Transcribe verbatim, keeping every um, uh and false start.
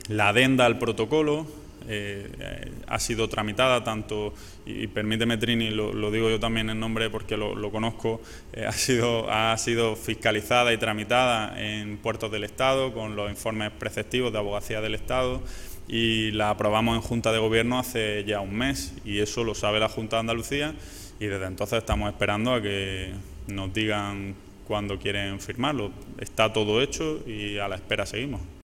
La adenda al protocolo eh, eh, ha sido tramitada tanto, y, y permíteme, Trini, lo, lo digo yo también en nombre porque lo, lo conozco, eh, ha, sido, ha sido fiscalizada y tramitada en puertos del Estado con los informes preceptivos de Abogacía del Estado, y la aprobamos en Junta de Gobierno hace ya un mes, y eso lo sabe la Junta de Andalucía, y desde entonces estamos esperando a que nos digan cuándo quieren firmarlo. Está todo hecho y a la espera seguimos.